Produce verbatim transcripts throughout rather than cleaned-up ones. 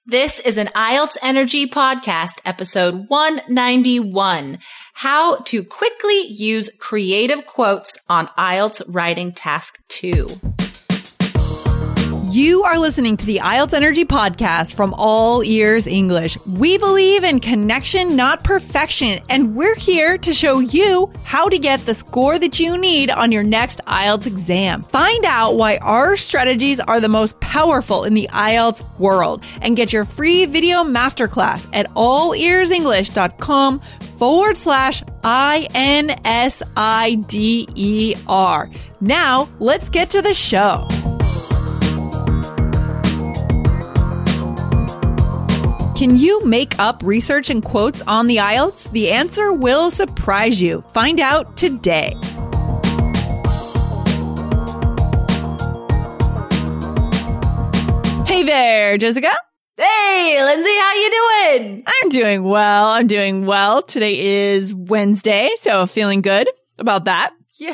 This is an I E L T S Energy Podcast, episode one ninety-one, How to Quickly Use Creative Quotes on I E L T S Writing Task two. You are listening to the I E L T S Energy Podcast from All Ears English. We believe in connection, not perfection, and we're here to show you how to get the score that you need on your next I E L T S exam. Find out why our strategies are the most powerful in the I E L T S world and get your free video masterclass at allearsenglish.com forward slash I N S I D E R. Now, let's get to the show. Can you make up research and quotes on the I E L T S? The answer will surprise you. Find out today. Hey there, Jessica. Hey, Lindsay, how you doing? I'm doing well. I'm doing well. Today is Wednesday, so feeling good about that. Yeah.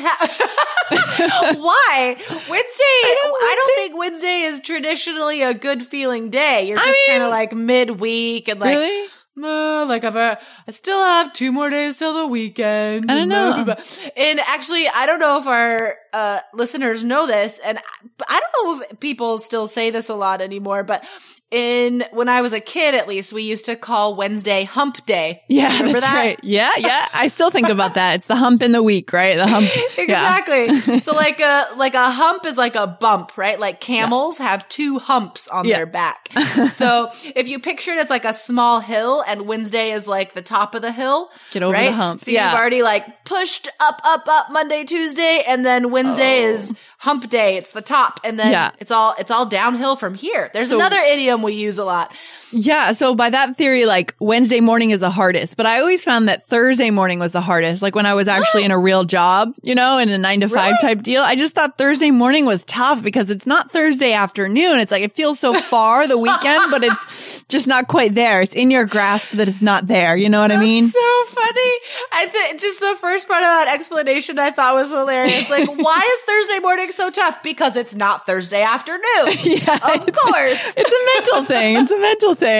Why? Wednesday, I, know, Wednesday, I don't think Wednesday is traditionally a good feeling day. You're just kind of like midweek and like, really? Uh, like I've, uh, I still have two more days till the weekend. I don't know. Blah, blah, blah. And actually, I don't know if our uh, listeners know this, and I don't know if people still say this a lot anymore, but in when I was a kid, at least, we used to call Wednesday Hump Day. Yeah, Remember that's that? right. Yeah, yeah. I still think about that. It's the hump in the week, right? The hump. Exactly. Yeah. So like a like a hump is like a bump, right? Like camels yeah. have two humps on yeah. their back. So if you picture it, it's like a small hill, and Wednesday is like the top of the hill. Get over right? the hump. So yeah. you've already like pushed up, up, up Monday, Tuesday, and then Wednesday oh. is hump day. It's the top, and then yeah. it's all it's all downhill from here. There's so, another idiom we use a lot. Yeah. So by that theory, like Wednesday morning is the hardest, but I always found that Thursday morning was the hardest. Like when I was actually what? in a real job, you know, in a nine to five really? type deal, I just thought Thursday morning was tough because it's not Thursday afternoon. It's like, it feels so far the weekend, but it's just not quite there. It's in your grasp that it's not there. You know what That's I mean? So funny. I think just the first part of that explanation I thought was hilarious. Like, why is Thursday morning so tough? Because it's not Thursday afternoon. Yeah, of it's, course. It's a mental thing. It's a mental thing.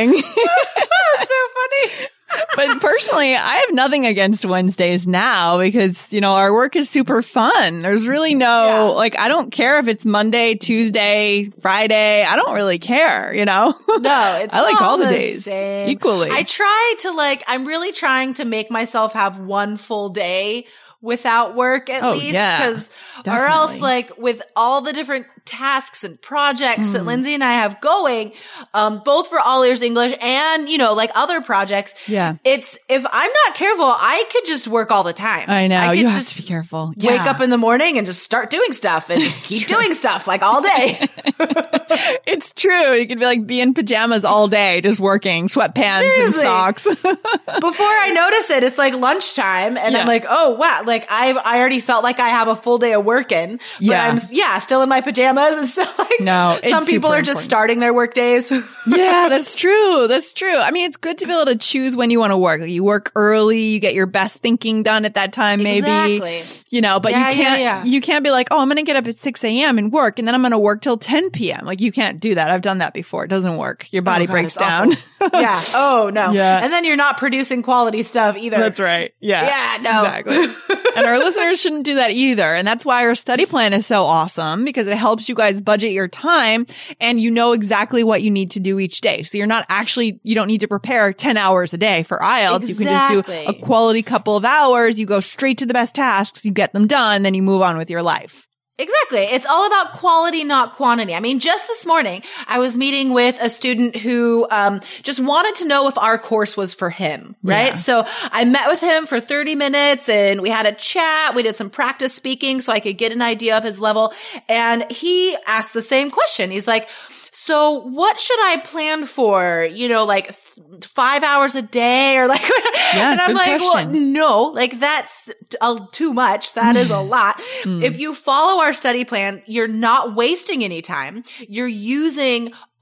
That's so funny. But personally, I have nothing against Wednesdays now because, you know, our work is super fun. There's really no, yeah. like, I don't care if it's Monday, Tuesday, Friday. I don't really care, you know? No, it's I like all, all the the days same. equally. I try to like, I'm really trying to make myself have one full day without work at oh, least. Yeah, Cause, or else like with all the different tasks and projects mm. that Lindsay and I have going, um, both for All Ears English and, you know, like other projects. Yeah. It's, if I'm not careful, I could just work all the time. I know. I could you just have to be careful. Wake yeah. up in the morning and just start doing stuff and just keep doing stuff like all day. It's true. You could be like be in pajamas all day, just working, sweatpants Seriously. and socks. Before I notice it, it's like lunchtime and yeah. I'm like, oh wow, like I've, I already felt like I have a full day of working, but yeah. I'm, yeah, still in my pajamas and still like, no, some people are just important. starting their work days. Yeah, that's true. That's true. I mean, it's good to be able to choose when you want to work. Like you work early, you get your best thinking done at that time, maybe, exactly. you know, but yeah, you can't, yeah, yeah. you can't be like, oh, I'm going to get up at six a.m. and work and then I'm going to work till ten p.m. Like you can't do that. I've done that before. It doesn't work. Your body oh, God, breaks down. Yeah. Oh no. Yeah. And then you're not producing quality stuff either. That's right. Yeah. Yeah, no. Exactly. And our listeners shouldn't do that either. And that's why our study plan is so awesome because it helps you guys budget your time and you know exactly what you need to do each day. So you're not actually, you don't need to prepare ten hours a day for I E L T S. Exactly. You can just do a quality couple of hours. You go straight to the best tasks, you get them done, then you move on with your life. Exactly. It's all about quality, not quantity. I mean, just this morning, I was meeting with a student who um just wanted to know if our course was for him, right? Yeah. So I met with him for thirty minutes and we had a chat. We did some practice speaking so I could get an idea of his level. And he asked the same question. He's like, so what should I plan for? You know, like th- five hours a day or like, yeah, and I'm good like, question. well, no, like that's uh, too much. That is a lot. Mm. If you follow our study plan, you're not wasting any time. You're using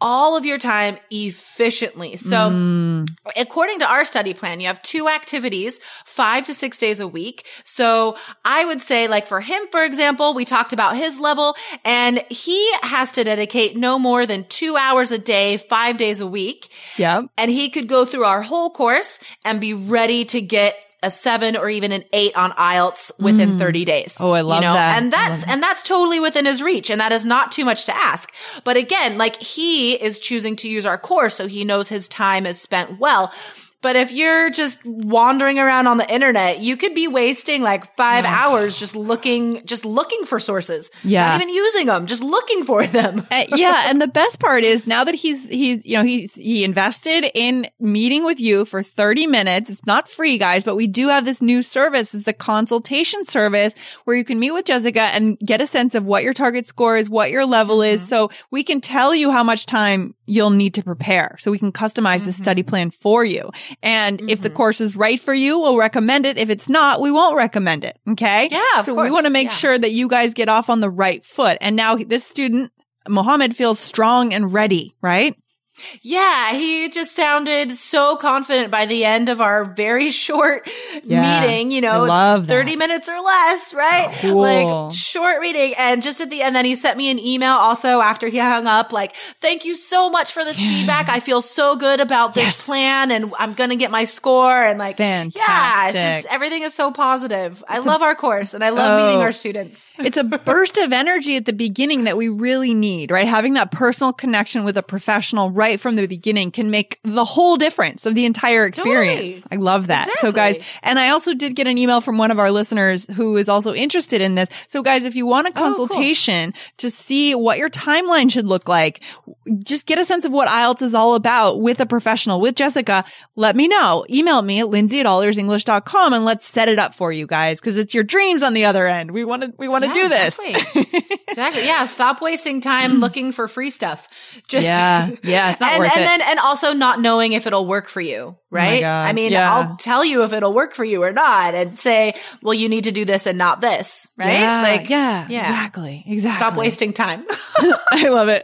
all of your time efficiently. So mm. according to our study plan, you have two activities, five to six days a week. So I would say, like for him, for example, we talked about his level, and he has to dedicate no more than two hours a day, five days a week. Yeah. And he could go through our whole course and be ready to get a seven or even an eight on I E L T S within mm. thirty days. Oh, I love you know? that. And that's, that. and that's totally within his reach. And that is not too much to ask. But again, like he is choosing to use our course, so he knows his time is spent well. But if you're just wandering around on the internet, you could be wasting like five yeah. hours just looking, just looking for sources. Yeah. Not even using them, just looking for them. uh, yeah. And the best part is now that he's, he's, you know, he's, he invested in meeting with you for thirty minutes. It's not free, guys, but we do have this new service. It's a consultation service where you can meet with Jessica and get a sense of what your target score is, what your level mm-hmm. is. So we can tell you how much time you'll need to prepare. So we can customize mm-hmm. the study plan for you. And mm-hmm. if the course is right for you, we'll recommend it. If it's not, we won't recommend it. Okay. Yeah. Of so course. we want to make yeah. sure that you guys get off on the right foot. And now this student, Mohammed, feels strong and ready, right? Yeah, he just sounded so confident by the end of our very short yeah, meeting. You know, I love it's thirty that. minutes or less, right? Cool. Like short meeting. And just at the end, then he sent me an email also after he hung up, like, thank you so much for this yeah. feedback. I feel so good about this yes. plan and I'm going to get my score. And like, fantastic. Yeah, it's just everything is so positive. I it's love a, our course and I love oh, meeting our students. It's a burst of energy at the beginning that we really need, right? Having that personal connection with a professional right from the beginning can make the whole difference of the entire experience. Totally. I love that. Exactly. So guys, and I also did get an email from one of our listeners who is also interested in this. So guys, if you want a consultation oh, cool. to see what your timeline should look like, just get a sense of what I E L T S is all about with a professional, with Jessica, let me know. Email me at lindsay at all ears english dot com and let's set it up for you guys, because it's your dreams on the other end. We want to, we want to yeah, do exactly. this. Exactly. Yeah. Stop wasting time looking for free stuff. Just yeah. Yeah. It's not and, worth and it. then, and also not knowing if it'll work for you, right? Oh I mean, yeah. I'll tell you if it'll work for you or not and say, well, you need to do this and not this, right? Yeah, like, yeah, yeah, exactly. Exactly. Stop wasting time. I love it.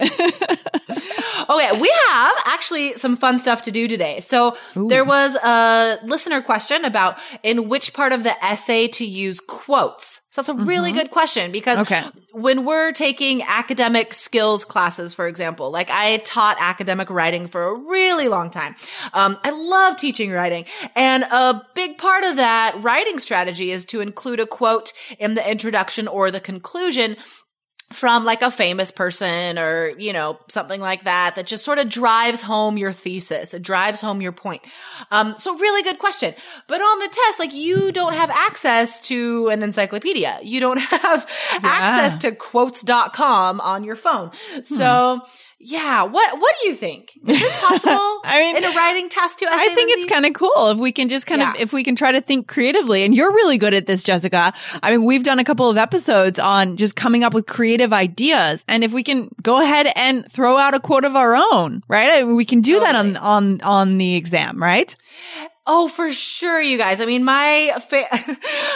Okay. We have actually some fun stuff to do today. So Ooh. There was a listener question about in which part of the essay to use quotes. So that's a really mm-hmm. good question, because okay. when we're taking academic skills classes, for example, like I taught academic writing for a really long time. Um, I love teaching writing. And a big part of that writing strategy is to include a quote in the introduction or the conclusion from like a famous person or, you know, something like that, that just sort of drives home your thesis. It drives home your point. Um, so really good question. But on the test, like you don't have access to an encyclopedia. You don't have yeah. access to quotes dot com on your phone. So hmm. yeah. What, what do you think? Is this possible I mean, in a writing task two essay? I think Lindsay? it's kind of cool if we can just kind yeah. of, if we can try to think creatively. And you're really good at this, Jessica. I mean, we've done a couple of episodes on just coming up with creative ideas. And if we can go ahead and throw out a quote of our own, right? I mean, we can do totally. that on, on, on the exam, right? Oh, for sure, you guys. I mean, my, fa- uh,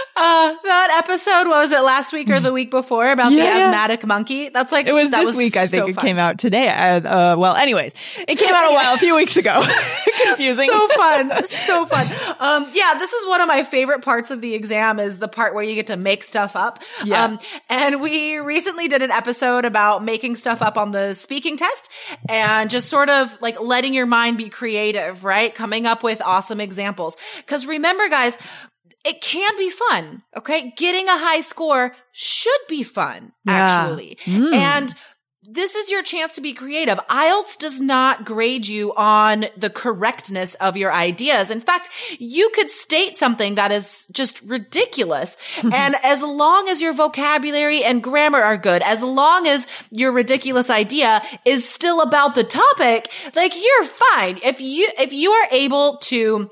that episode, what was it, last week or the week before about yeah, the yeah. asthmatic monkey? That's like, it was that this was week, I think so it fun. came out today. Uh, uh, well, anyways, it came out a while, a few weeks ago. Confusing. So fun. So fun. Um, yeah, this is one of my favorite parts of the exam is the part where you get to make stuff up. Yeah. Um, and we recently did an episode about making stuff up on the speaking test and just sort of like letting your mind be creative, right? Coming up with awesome examples. Cause remember, guys, it can be fun. Okay. Getting a high score should be fun, yeah. actually. Mm. And this is your chance to be creative. I E L T S does not grade you on the correctness of your ideas. In fact, you could state something that is just ridiculous. And as long as your vocabulary and grammar are good, as long as your ridiculous idea is still about the topic, like you're fine. If you, if you are able to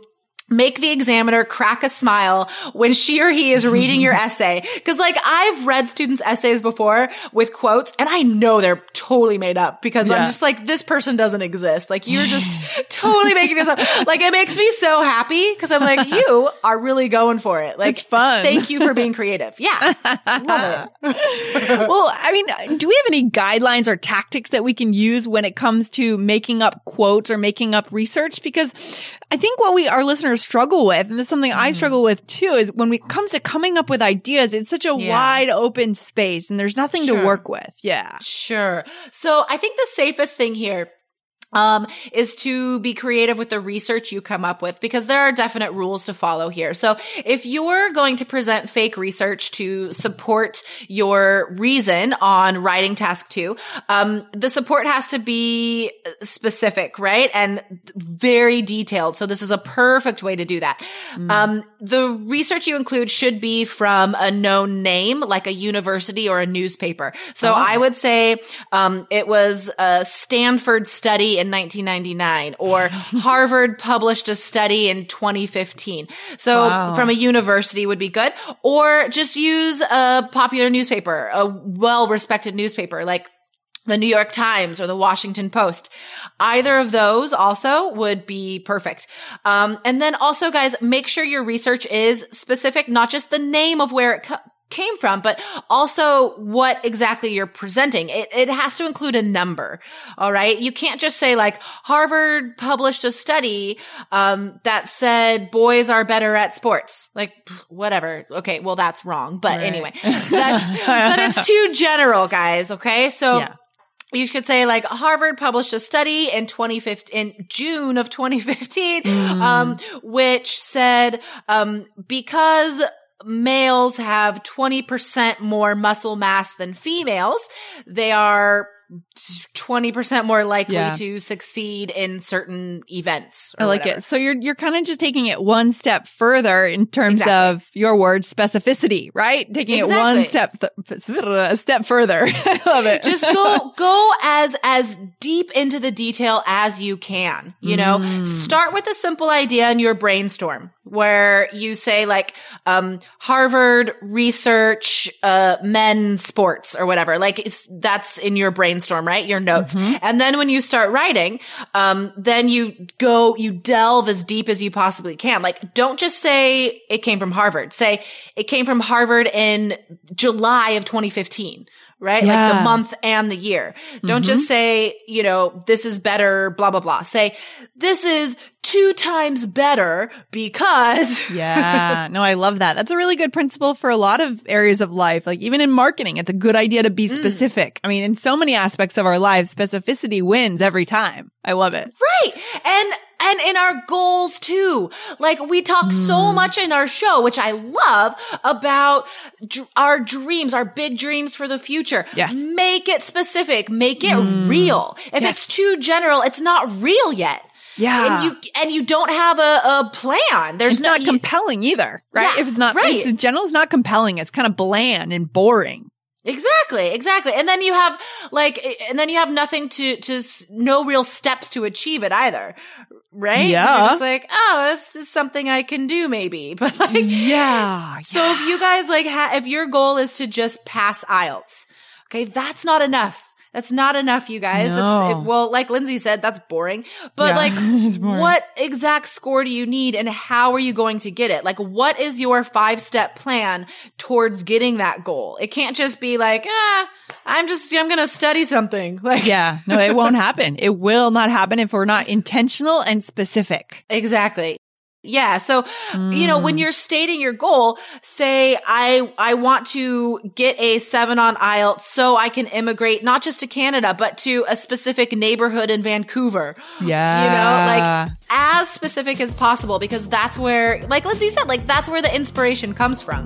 make the examiner crack a smile when she or he is reading your essay. Cause like I've read students' essays before with quotes and I know they're totally made up because yeah. I'm just like, this person doesn't exist. Like you're just totally making this up. Like it makes me so happy because I'm like, you are really going for it. Like it's fun. Thank you for being creative. Yeah. Love it. Well, I mean, do we have any guidelines or tactics that we can use when it comes to making up quotes or making up research? Because I think what we, our listeners struggle with, and this is something mm. I struggle with too, is when it comes to coming up with ideas, it's such a yeah. wide open space and there's nothing sure. to work with. Yeah. Sure. So I think the safest thing here Um, is to be creative with the research you come up with because there are definite rules to follow here. So if you're going to present fake research to support your reason on writing task two, um, the support has to be specific, right? And very detailed. So this is a perfect way to do that. Mm. Um, the research you include should be from a known name, like a university or a newspaper. So oh. I would say, um, it was a Stanford study in nineteen ninety-nine, or Harvard published a study in twenty fifteen. So wow. from a university would be good, or just use a popular newspaper, a well-respected newspaper like the New York Times or the Washington Post. Either of those also would be perfect. Um, and then also, guys, make sure your research is specific, not just the name of where it co- came from, but also what exactly you're presenting. It, it has to include a number. All right. You can't just say like Harvard published a study, um, that said boys are better at sports. Like whatever. Okay. Well, that's wrong. But right. anyway, that's, but it's too general, guys. Okay. So yeah. you could say like Harvard published a study in twenty fifteen, in June of twenty fifteen, mm. um, which said, um, because males have twenty percent more muscle mass than females, they are twenty percent more likely yeah. to succeed in certain events. Or I like whatever. it. So you're, you're kind of just taking it one step further in terms exactly. of your word specificity, right? Taking exactly. it one step, th- a step further. I love it. Just go, go as, as deep into the detail as you can, you know, mm. start with a simple idea in your brainstorm where you say like, um, Harvard research, uh, men sports or whatever. Like it's, that's in your brainstorm. Brainstorm, right? Your notes. Mm-hmm. And then when you start writing, um, then you go, you delve as deep as you possibly can. Like, don't just say it came from Harvard. Say it came from Harvard in July of twenty fifteen. Right? Yeah. Like the month and the year. Don't mm-hmm. just say, you know, this is better, blah, blah, blah. Say, this is two times better because. Yeah. No, I love that. That's a really good principle for a lot of areas of life. Like even in marketing, it's a good idea to be specific. Mm. I mean, in so many aspects of our lives, specificity wins every time. I love it. Right. And And in our goals too. Like we talk mm. so much in our show, which I love, about dr- our dreams, our big dreams for the future. Yes. Make it specific. Make it mm. real. If yes. it's too general, it's not real yet. Yeah. And you, and you don't have a, a plan. There's it's no, not you, compelling either, right? Yeah, if it's not, right. it's in general, it's not compelling. It's kind of bland and boring. Exactly, exactly. And then you have like, and then you have nothing to, to, no real steps to achieve it either. Right? Yeah. You're just like, oh, this is something I can do maybe. But like, yeah. So yeah. if you guys like, ha- if your goal is to just pass I E L T S, okay, that's not enough. That's not enough, you guys. No. That's, it, well, like Lindsay said, that's boring. But yeah, like, boring. What exact score do you need and how are you going to get it? Like, what is your five-step plan towards getting that goal? It can't just be like, ah, I'm just, I'm going to study something. Like, yeah, no, it won't happen. It will not happen if we're not intentional and specific. Exactly. Yeah. So, mm. you know, when you're stating your goal, say, I, I want to get a seven on I E L T S so I can immigrate not just to Canada, but to a specific neighborhood in Vancouver. Yeah. You know, like as specific as possible, because that's where, like Lindsay said, like that's where the inspiration comes from.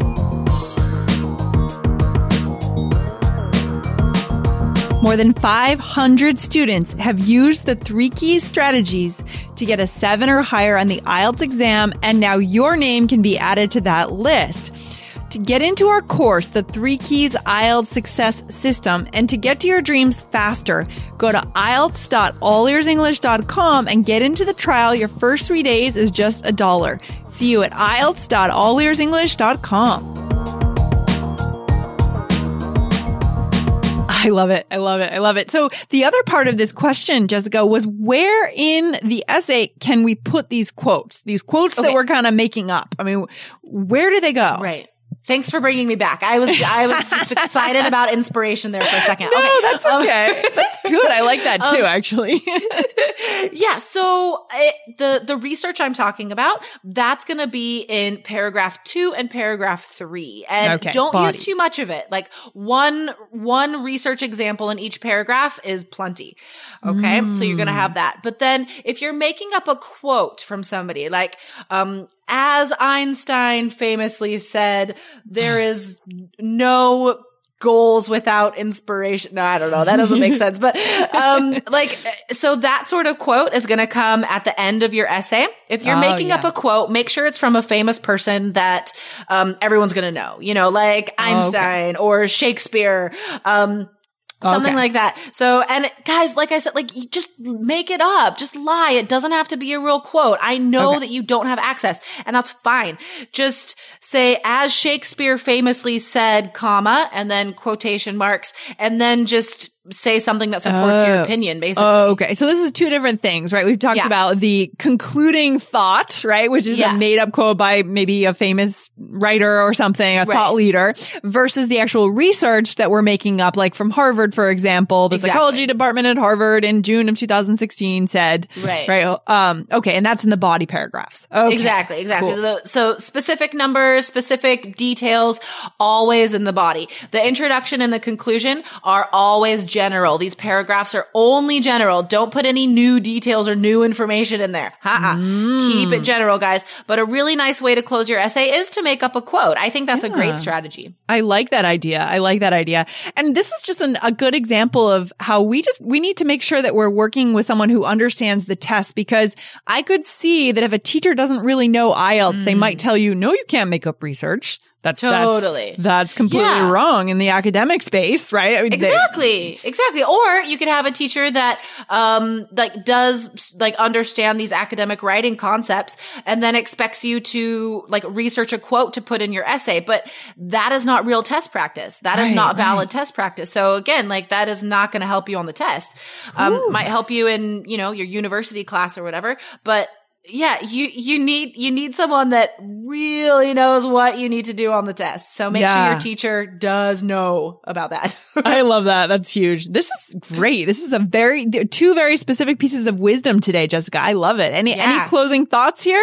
More than five hundred students have used the three key strategies to get a seven or higher on the I E L T S exam, and now your name can be added to that list. To get into our course, the Three Keys I E L T S Success System, and to get to your dreams faster, go to I E L T S dot all ears english dot com and get into the trial. Your first three days is just a dollar. See you at I E L T S dot all ears english dot com. I love it. I love it. I love it. So the other part of this question, Jessica, was where in the essay can we put these quotes? These quotes okay. that we're kind of making up. I mean, where do they go? Right. Thanks for bringing me back. I was I was just excited about inspiration there for a second. No, okay. that's okay. Um, that's good. I like that too, um, actually. yeah. So it, the the research I'm talking about, that's going to be in paragraph two and paragraph three, and okay, don't body. use too much of it. Like one one research example in each paragraph is plenty. Okay, mm. so you're going to have that. But then if you're making up a quote from somebody, like um. as Einstein famously said, there is no goals without inspiration. No, I don't know. That doesn't make sense. But, um, like, so that sort of quote is going to come at the end of your essay. If you're oh, making yeah. up a quote, make sure it's from a famous person that, um, everyone's going to know, you know, like Einstein oh, okay. or Shakespeare, um, Something okay. like that. So, and guys, like I said, like, you just make it up. Just lie. It doesn't have to be a real quote. I know okay. that you don't have access, and that's fine. Just say, as Shakespeare famously said, comma, and then quotation marks, and then just say something that supports oh. your opinion, basically. Oh, okay. So this is two different things, right? We've talked yeah. about the concluding thought, right? Which is yeah. a made up quote by maybe a famous writer or something, a right. thought leader, versus the actual research that we're making up, like from Harvard, for example. The exactly. psychology department at Harvard in June of two thousand sixteen said, right. right? Um, okay. And that's in the body paragraphs. Okay. Exactly. Exactly. Cool. So specific numbers, specific details, always in the body. The introduction and the conclusion are always general. These paragraphs are only general. Don't put any new details or new information in there. Ha-ha. Mm. Keep it general, guys. But a really nice way to close your essay is to make up a quote. I think that's yeah. a great strategy. I like that idea. I like that idea. And this is just an, a good example of how we just, we need to make sure that we're working with someone who understands the test, because I could see that if a teacher doesn't really know I E L T S, mm. they might tell you, no, you can't make up research. That's totally. That's, that's completely yeah. wrong in the academic space, right? I mean, exactly. They, exactly. Or you could have a teacher that, um, like does like understand these academic writing concepts and then expects you to like research a quote to put in your essay. But that is not real test practice. That right, is not valid right. test practice. So again, like that is not going to help you on the test. Um, might help you in, you know, your university class or whatever, but yeah, you, you need, you need someone that really knows what you need to do on the test. So make yeah. sure your teacher does know about that. I love that. That's huge. This is great. This is a very, two very specific pieces of wisdom today, Jessica. I love it. Any, yeah. any closing thoughts here?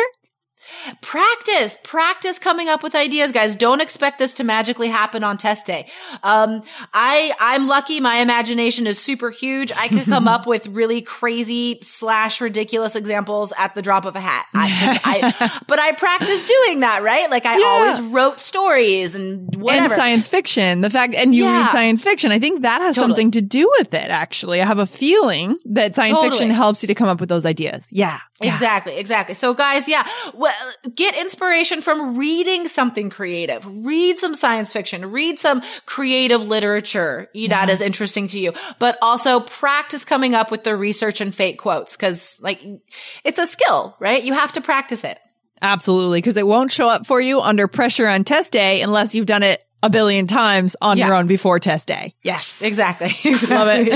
Practice, practice coming up with ideas, guys. Don't expect this to magically happen on test day. Um, I, I'm lucky. My imagination is super huge. I could come up with really crazy slash ridiculous examples at the drop of a hat. I, I, but I practice doing that, right? Like I yeah. always wrote stories and whatever. And science fiction. The fact, and you yeah. read science fiction. I think that has totally. something to do with it, actually. I have a feeling that science totally. fiction helps you to come up with those ideas. Yeah. yeah. Exactly. Exactly. So guys, yeah. Well, get inspiration from reading something creative. Read some science fiction. Read some creative literature that yeah. is interesting to you. But also practice coming up with the research and fake quotes, because like it's a skill, right? You have to practice it. Absolutely, because it won't show up for you under pressure on test day unless you've done it a billion times on yeah. your own before test day. Yes. Exactly. Love it.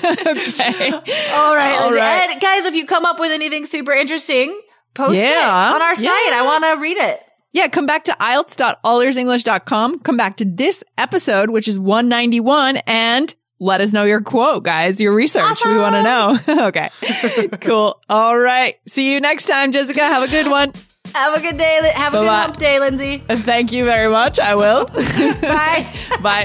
Okay. All right. All right. And guys, if you come up with anything super interesting, post yeah. it on our site. Yeah. I want to read it. Yeah, come back to I E L T S dot all ears english dot com. Come back to this episode, which is one ninety-one, and let us know your quote, guys, your research. Awesome. We want to know. Okay. Cool. All right. See you next time, Jessica. Have a good one. Have a good day. Have a Bye-bye. good hump day, Lindsay. Thank you very much. I will. Bye. Bye.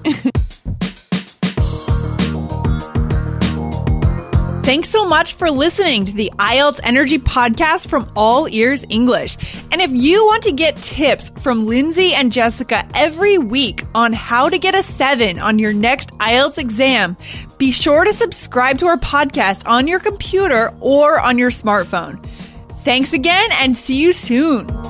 Thanks so much for listening to the I E L T S Energy Podcast from All Ears English. And if you want to get tips from Lindsay and Jessica every week on how to get a seven on your next I E L T S exam, be sure to subscribe to our podcast on your computer or on your smartphone. Thanks again, and see you soon.